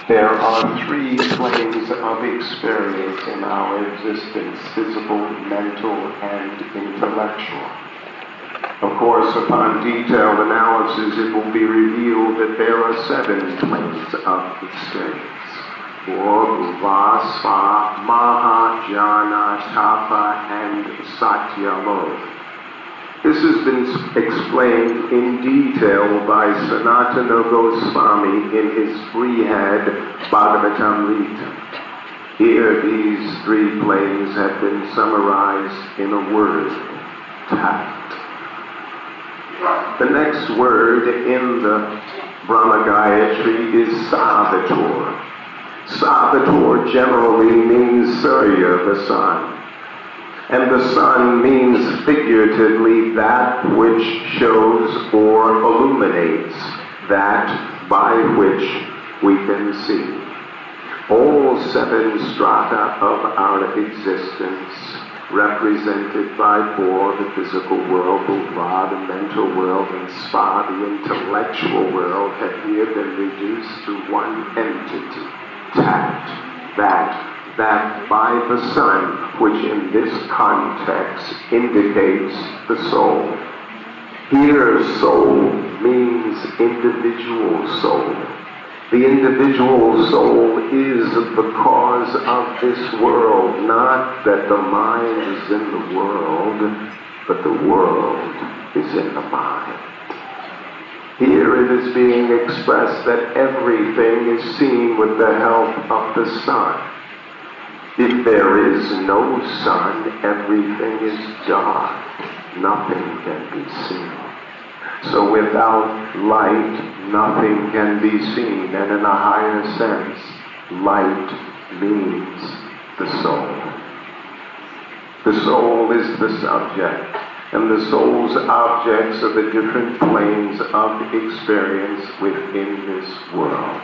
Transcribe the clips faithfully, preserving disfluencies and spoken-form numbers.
There are three planes of experience in our existence: physical, mental, and intellectual. Of course, upon detailed analysis, it will be revealed that there are seven planes of experience. Or Bhuva, Sva, Maha, Jhana, Tapa, and Satyalok. This has been explained in detail by Sanatana Goswami in his Brihad Bhagavatamrita. Here, these three planes have been summarized in a word: tact. The next word in the Brahma Gayatri is Savitor. Savitor generally means Surya, the sun. And the sun means figuratively that which shows or illuminates, that by which we can see. All seven strata of our existence, represented by four, the physical world, Bhuva, the mental world, and Sva, the intellectual world, have here been reduced to one entity: tact, that, that by the sun, which in this context indicates the soul. Here, soul means individual soul. The individual soul is the cause of this world, not that the mind is in the world, but the world is in the mind. Here it is being expressed that everything is seen with the help of the sun. If there is no sun, everything is dark. Nothing can be seen. So without light, nothing can be seen. And in a higher sense, light means the soul. The soul is the subject. And the soul's objects are the different planes of experience within this world.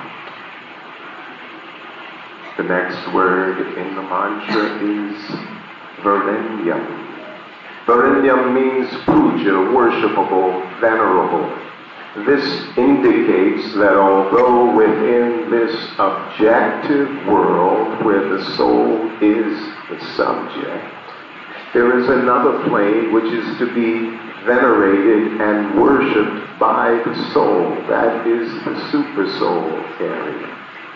The next word in the mantra is Varenyam. Varenyam means puja, worshipable, venerable. This indicates that although within this objective world where the soul is the subject, there is another plane which is to be venerated and worshipped by the soul. That is the supersoul area.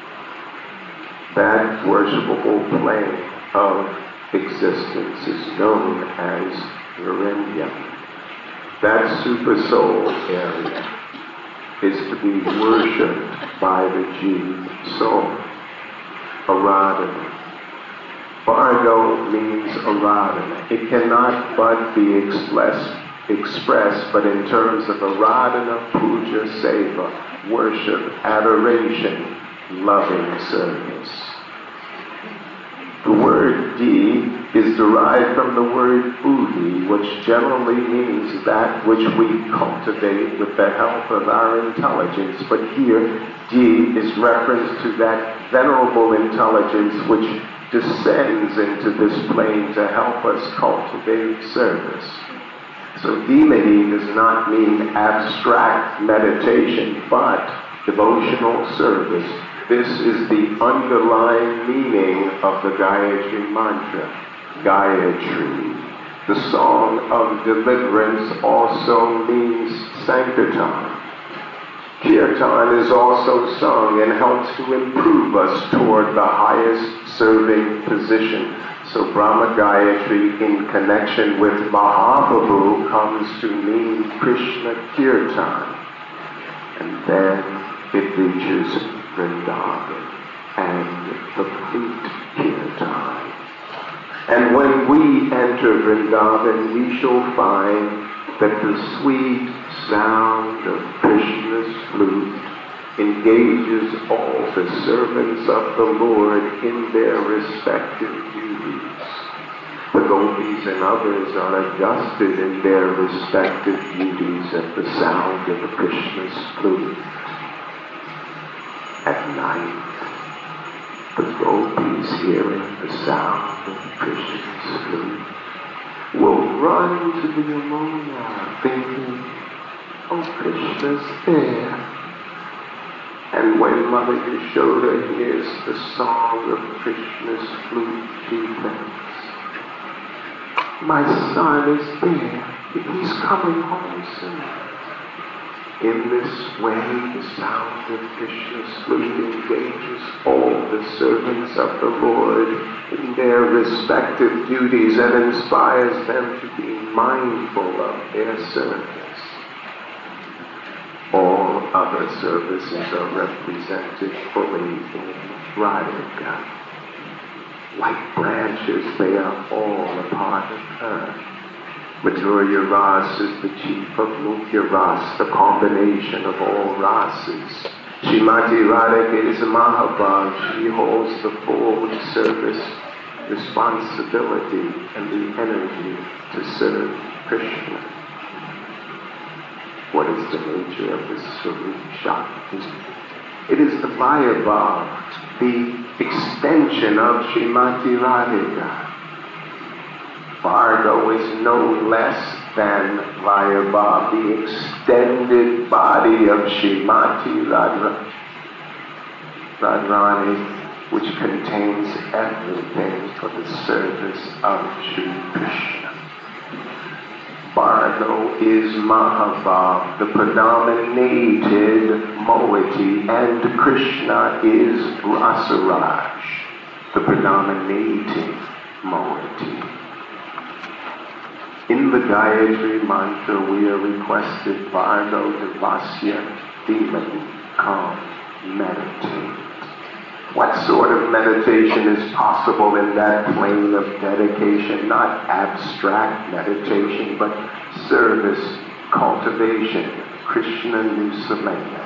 That worshipable plane of existence is known as Varenyam. That supersoul area is to be worshipped by the Jiva soul. Aradhana. Bhargo means aradhana. It cannot but be expressed, expressed but in terms of aradhana, puja, seva, worship, adoration, loving service. The word di is derived from the word buddhi, which generally means that which we cultivate with the help of our intelligence. But here, di is reference to that venerable intelligence which descends into this plane to help us cultivate service. So dhimani does not mean abstract meditation, but devotional service. This is the underlying meaning of the Gayatri mantra. Gayatri, the song of deliverance, also means sankirtan. Kirtan is also sung and helps to improve us toward the highest serving position. So Brahma Gayatri in connection with Mahaprabhu comes to mean Krishna Kirtan. And then it reaches Vrindavan and the complete Kirtan. And when we enter Vrindavan, we shall find that the sweet sound of Krishna's flute engages all the servants of the Lord in their respective duties. The gopis and others are adjusted in their respective duties at the sound of Krishna's flute. At night, the gopis, hearing the sound of Krishna's flute, will run to the Yamuna thinking, oh, Krishna's there. And And when Mother Yashoda hears the song of Krishna's flute, she thinks, my son is there. He's coming home soon. In this way, the sound of Krishna's flute engages all the servants of the Lord in their respective duties and inspires them to be mindful of their service. All other services are represented fully in Radhika. Like branches, they are all a part of her. Madhurya Ras is the chief of Mukhya Ras, the combination of all rases. Srimati Radhika is a Mahabhav. She holds the full service responsibility and the energy to serve Krishna. What is the nature of this Swarup Shakti? It is the Mayabhav, the extension of Srimati Radhika. Bhargava is no less than Mayabhav, the extended body of Srimati Radha, Radharani, which contains everything for the service of Sri Krishna. Bhargava is Mahabhav, the predominated moiety, and Krishna is Rasaraj, the predominating moiety. In the Gayatri Mantra, we are requested, Bhargava Devasya Dhimani, come, meditate. What sort of meditation is possible in that plane of dedication? Not abstract meditation, but service, cultivation, Krishna Nusamaya.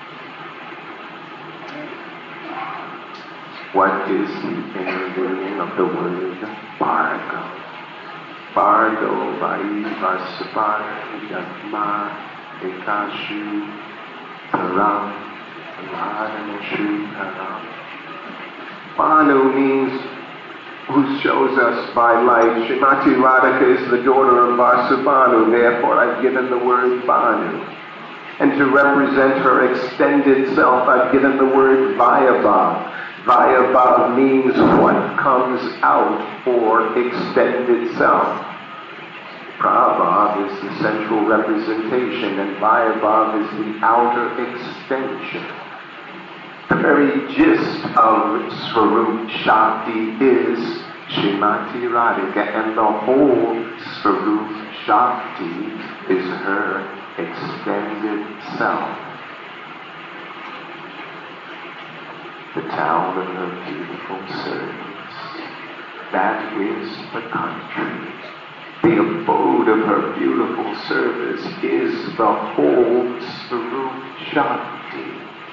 What is the ending of the word Bhargava? Bhargava Vaivasvara Yatma Ekashu Param Mahadanashri Param. Bhanu means who shows us by light. Srimati Radhika is the daughter of Vasubhanu, therefore I've given the word Bhanu. And to represent her extended self, I've given the word Vayabhav. Vayabhav means what comes out or extended self. Prabhav is the central representation, and Vayabhav is the outer extension. The very gist of Swarup Shakti is Srimati Radhika, and the whole Swarup Shakti is her extended self. The town of her beautiful servants, that is the country. The abode of her beautiful service is the whole Swarup Shakti.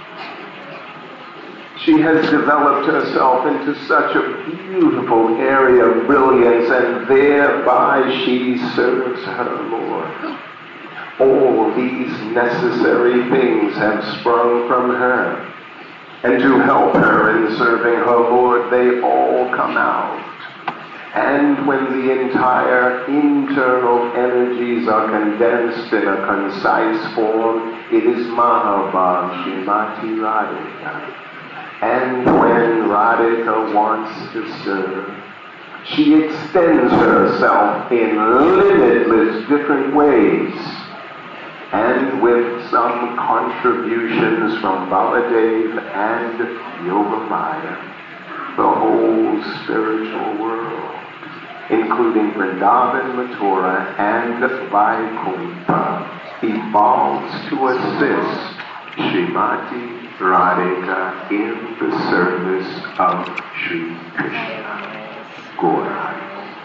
She has developed herself into such a beautiful area of brilliance, and thereby she serves her Lord. All these necessary things have sprung from her. And to help her in serving her Lord, they all come out. And when the entire internal energies are condensed in a concise form, it is Mahabhav, Srimati Radhika. And when Radhika wants to serve, she extends herself in limitless different ways. And with some contributions from Baladev and Yogamaya, the whole spiritual world, including Vrindavan, Mathura, and Vaikuntha, evolves to assist Srimati Radhika in the service of Sri Krishna. Gaura.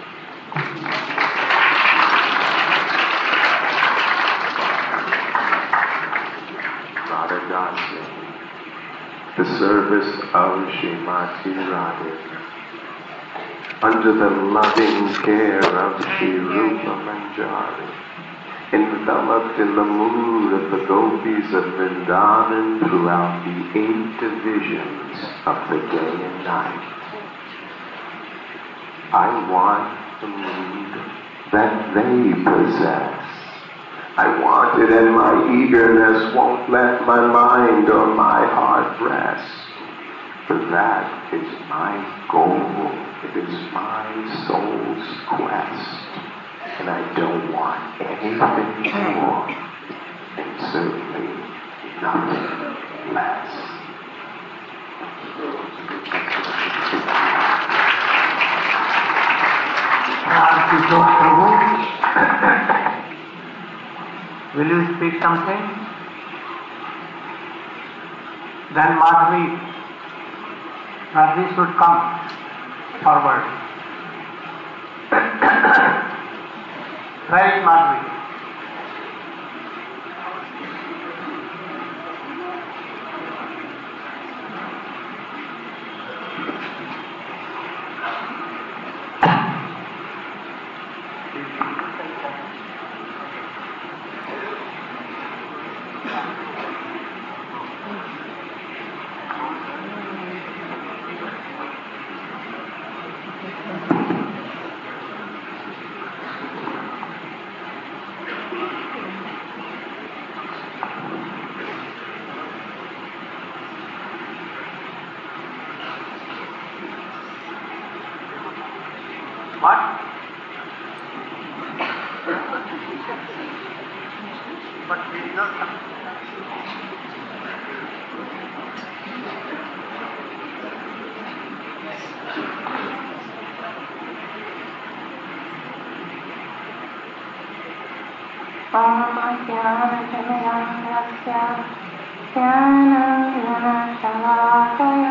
The service of Srimati Radhika, under the loving care of Sri Rupa Manjari, enveloped in the mood of the gopis of Vrindavan throughout the eight divisions of the day and night. I want the mood that they possess, I want it, and my eagerness won't let my mind or my heart rest. For that is my goal. It is my soul's quest. And I don't want anything more, and certainly nothing less. Will you speak something? Then Madhvi, Madhvi should come forward. Right, Madhvi? What? But we did not come. Om Jnana-Jnana-Yasya Jnana-Jnana-Shalakaya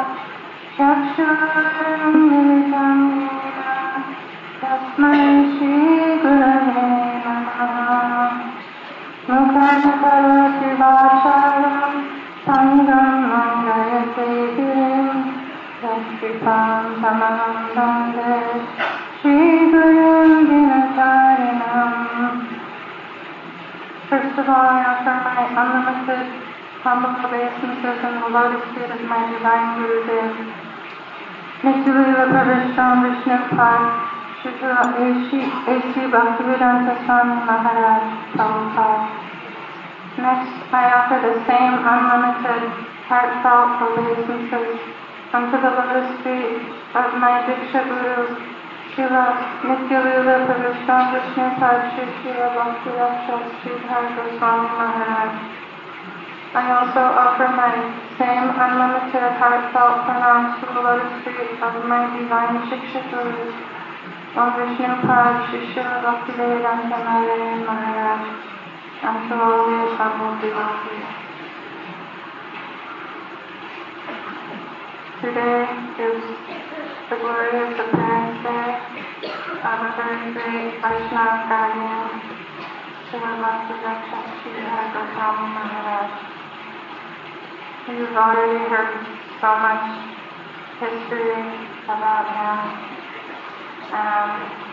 Chakshur-Militam Yena Tasmai Shri-Gurave Namaha Mukha-Karoti Vacharam Sangam Mangayate Girim Yashtripam Samaham Bande Shri-Gurum Dinatarinam. First of all, I offer my unlimited, humble obeisances in the lotus feet of my divine Gurudev, Nitya-Lila Pravishram Vishnupad, Srila A C Bhaktivedanta Swami Maharaj Prabhupada. Next, I offer the same unlimited, heartfelt obeisances unto the lotus feet of my Diksha Guru, Srila Nitya-Lila Pravishram Vishnupad Sri Srila Bhakti-Rakshasa Sridhar Goswami Maharaj. I also offer my same unlimited heartfelt pranams to the lotus feet of my divine Shiksha Guru, Om Vishnupad Sri Srila Bhaktivedanta Maharaj, and to all the assembled devotees. Today is the glorious appearance day of a very great Vaishnava guardian, Srila Bhakti-Rakshasa Sridhar Goswami Maharaj. You've already heard so much history about him, and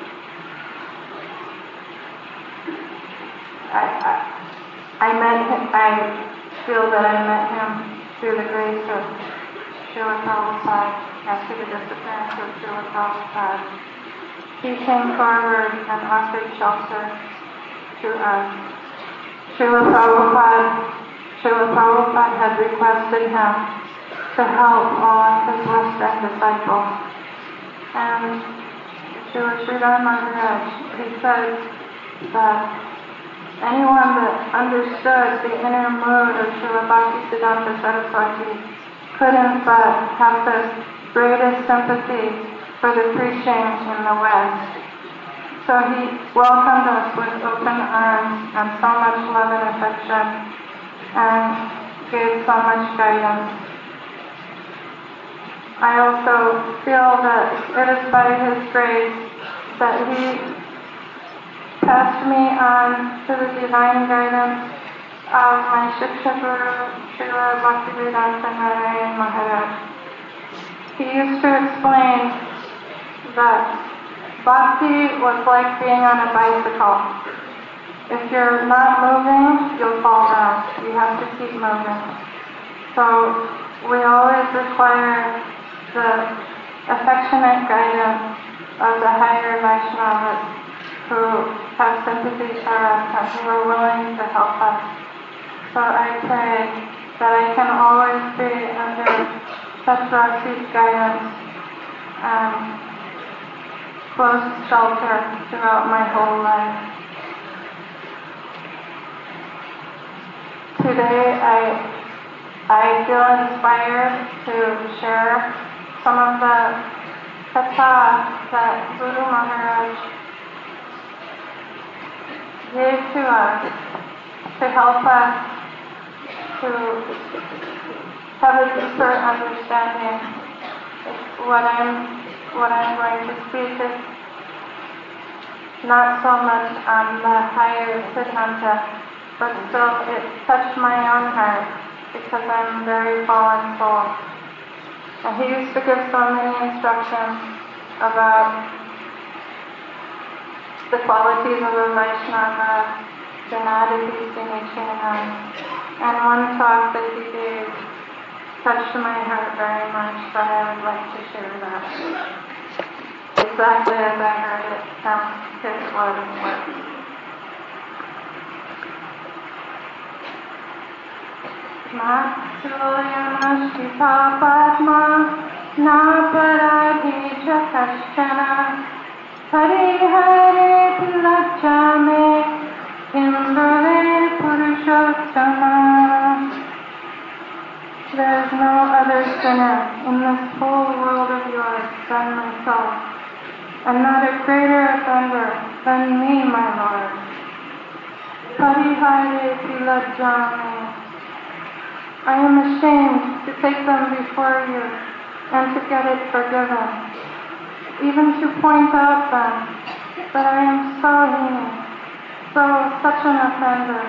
I, I, I met him, I feel that I met him through the grace of Srila Prabhupada, after the disappearance of Srila Prabhupada. He came forward and offered shelter to us. Srila Prabhupada, Srila Prabhupada had requested him to help all of his Western disciples. And Srila Sridhar Maharaj, he said that anyone that understood the inner mood of Srila Bhaktisiddhanta Saraswati couldn't but have the greatest sympathy for the preaching in the West. So he welcomed us with open arms and so much love and affection, and gave so much guidance. I also feel that it is by his grace that he passed me on to the divine guidance of my Shiksha Guru, Srila Bhaktivedanta Narayan Maharaj. He used to explain that bhakti was like being on a bicycle. If you're not moving, you'll fall down. You have to keep moving. So we always require the affectionate guidance of the higher Vaishnavas who have sympathy for us and who are willing to help us. So I pray that I can always be under such Rasi's guidance and close shelter throughout my whole life. Today I I feel inspired to share some of the katha that Guru Maharaj gave to us to help us to have a deeper understanding. What I'm what I'm going to speak is not so much on the higher Siddhanta, but still it touched my own heart because I'm a very fallen soul. And he used to give so many instructions about the qualities of a Vaishnava, Janadati Sinichena, and one talk that he gave touched my heart very much, so I would like to share that. Exactly as I heard it from his word and words. Matsulyama Shiva Padma Naparadija Kashchana Parihare Tilachame Kimbrave Purushottama. There is no other sinner in this whole world of yours than myself, and not a greater offender than me, my Lord. Parihare Tilachame. I am ashamed to take them before you and to get it forgiven, even to point out them that I am so heinous, so such an offender.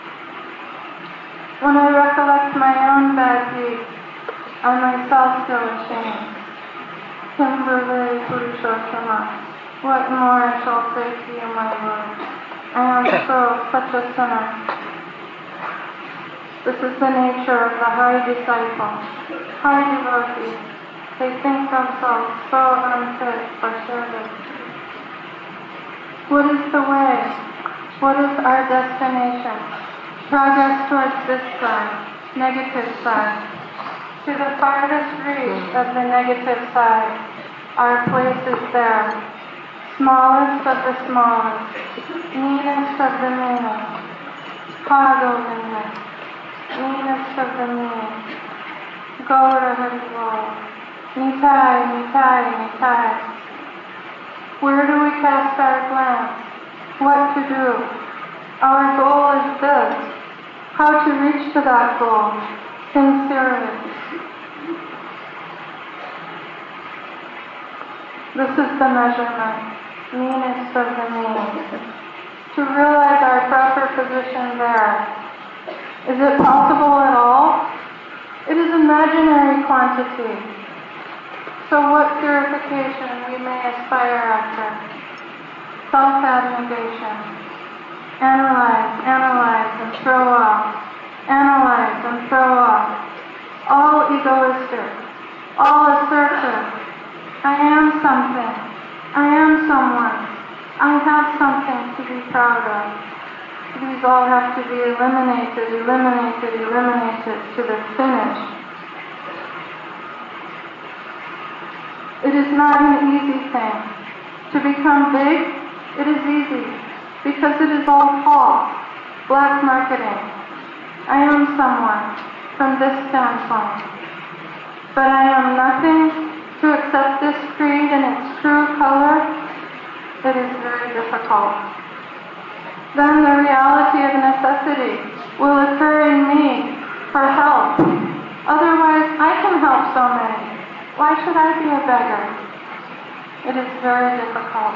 When I recollect my own bad deeds, I myself feel ashamed. Kimberly Purushottama, what more I shall say to you, my Lord? I am so such a sinner. This is the nature of the high disciple, high devotees. They think themselves so unfit for service. What is the way? What is our destination? Progress towards this side, negative side. To the farthest reach of the negative side, our place is there. Smallest of the smallest, meanest of the meanest. Hagovinda. Meanest of the mean. Gaura Haribol. Nitai, Nitai, Nitai. Where do we cast our glance? What to do? Our goal is this. How to reach to that goal sincerely. This is the measurement. Meanest of the mean. To realize our proper position there. Is it possible at all? It is imaginary quantity. So what purification we may aspire after? Self-abnegation. Analyze, analyze, and throw off. Analyze and throw off. All egoistic. All assertive. I am something. I am someone. I have something to be proud of. These all have to be eliminated, eliminated, eliminated to the finish. It is not an easy thing. To become big, it is easy, because it is all false, black marketing. I am someone from this standpoint, but I am nothing. To accept this creed in its true color, it is very difficult. Then the reality of necessity will occur in me for help. Otherwise, I can help so many. Why should I be a beggar? It is very difficult.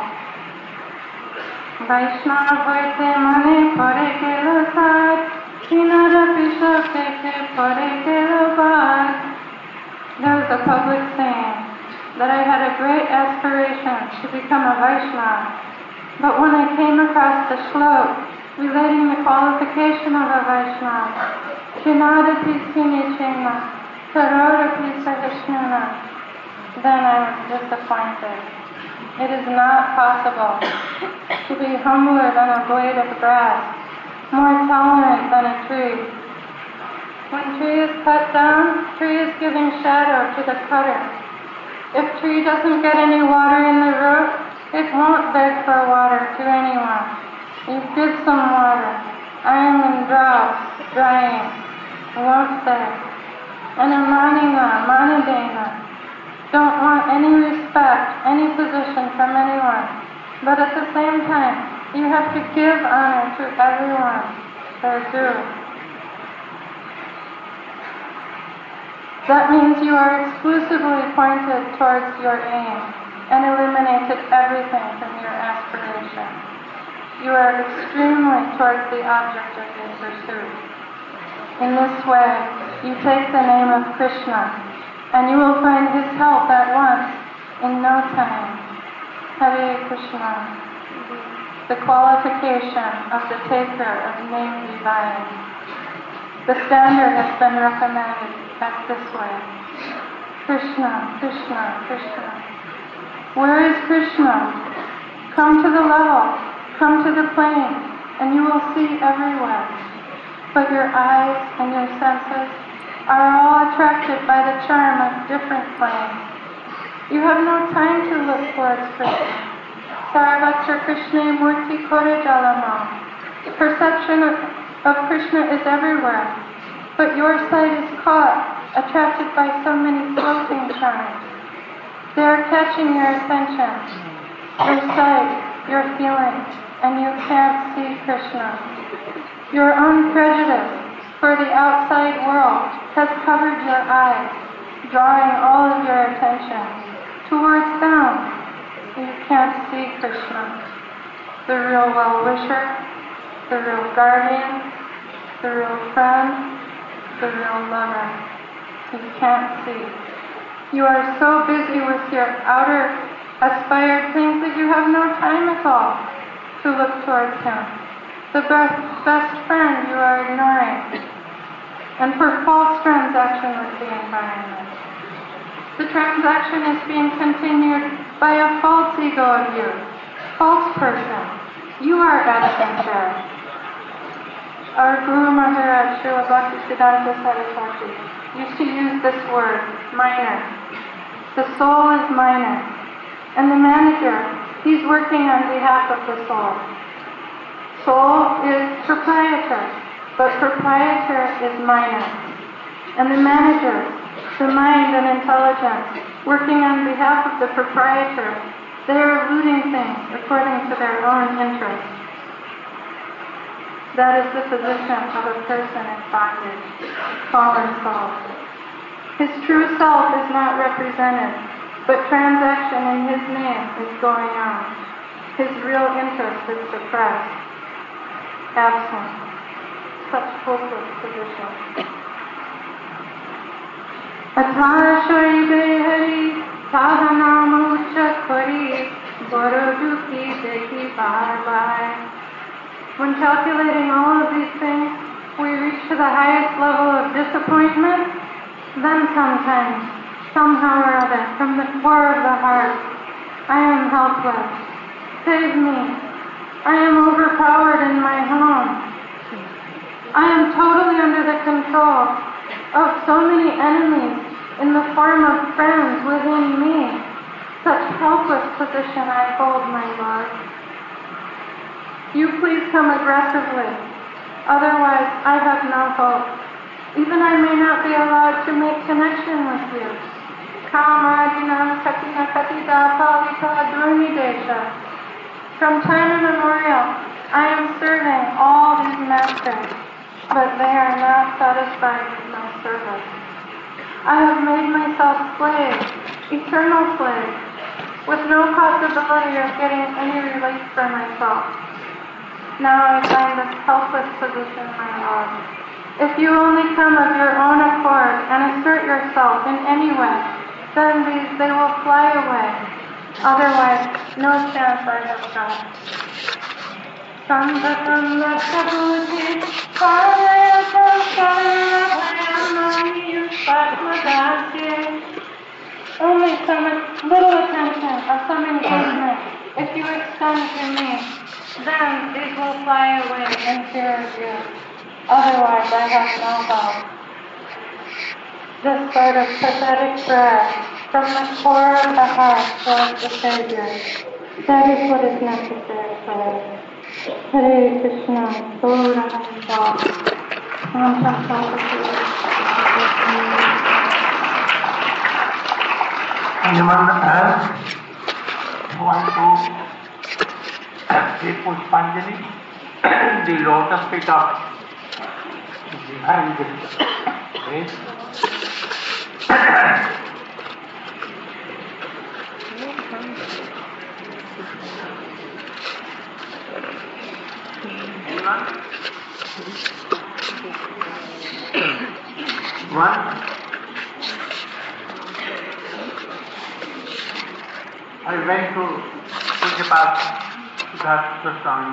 Vaishnava hoite mane pare kelo sad, inara pisho keke pare kelo bad. There was a public saying that I had a great aspiration to become a Vaishnava. But when I came across the shlok relating the qualification of a Vaishnava, Shinadati Sinichena, Tarodapi Sahishnuna, then I was disappointed. It is not possible to be humbler than a blade of grass, more tolerant than a tree. When tree is cut down, tree is giving shadow to the cutter. If tree doesn't get any water in the root, it won't beg for water to anyone. You give some water. I am in drought, drying, won't beg. And a manina, manadena, don't want any respect, any position from anyone. But at the same time, you have to give honor to everyone their due. That means you are exclusively pointed towards your aim and eliminated everything from your aspiration. You are extremely towards the object of your pursuit. In this way, you take the name of Krishna, and you will find his help at once, in no time. Hare Krishna. The qualification of the taker of name divine. The standard has been recommended as this way. Krishna, Krishna, Krishna. Where is Krishna? Come to the level, come to the plane, and you will see everywhere. But your eyes and your senses are all attracted by the charm of different planes. You have no time to look towards Krishna. Sarvatra Krishna Murti Kore Jalama. Perception of, of Krishna is everywhere, but your sight is caught, attracted by so many floating charms. They are catching your attention, your sight, your feelings, and you can't see Krishna. Your own prejudice for the outside world has covered your eyes, drawing all of your attention towards them. You can't see Krishna, the real well-wisher, the real guardian, the real friend, the real lover. You can't see. You are so busy with your outer aspired things that you have no time at all to look towards him. The best, best friend you are ignoring, and for false transaction with the environment. The transaction is being continued by a false ego of you, false person. You are absent there. Our Guru Maharaj, Srila Bhaktisiddhanta Saraswati, used to use this word, minor. The soul is minor. And the manager, he's working on behalf of the soul. Soul is proprietor, but proprietor is minor. And the manager, the mind and intelligence, working on behalf of the proprietor, they are looting things according to their own interests. That is the position of a person in bondage, fallen soul. His true self is not represented, but transaction in his name is going on. His real interest is suppressed, absent. Such hopeless position. Atha shaibe hari, taha nama ucha kari, borodu ki dekhi bar bar. When calculating all of these things, we reach to the highest level of disappointment. Then sometimes, somehow or other, from the core of the heart, I am helpless. Save me. I am overpowered in my home. I am totally under the control of so many enemies in the form of friends within me. Such helpless position I hold, my Lord. You please come aggressively. Otherwise, I have no hope. Even I may not be allowed to make connection with you. Kamadina katina katita palita durmidesha. From time immemorial, I am serving all these masters, but they are not satisfied with my service. I have made myself slave, eternal slave, with no possibility of getting any relief for myself. Now I find this helpless position, my Lord. If you only come of your own accord and assert yourself in any way, then these they will fly away. Otherwise, no chance I have got. Sambhatam lakhabhuti paraya samsara bhayamani patmadasya. Only some little attention of some done to me, then it will fly away in fear of you. Otherwise, I have no help. This sort of pathetic prayer from the core of the heart towards the Savior, that is what is necessary for us. Hare Krishna, Gaura Hariva, Ram Anyone else want to take Pushpanjali? The lotus feet of behind this place. Anyone? One? I went to Pujapad Siddhartha Swami.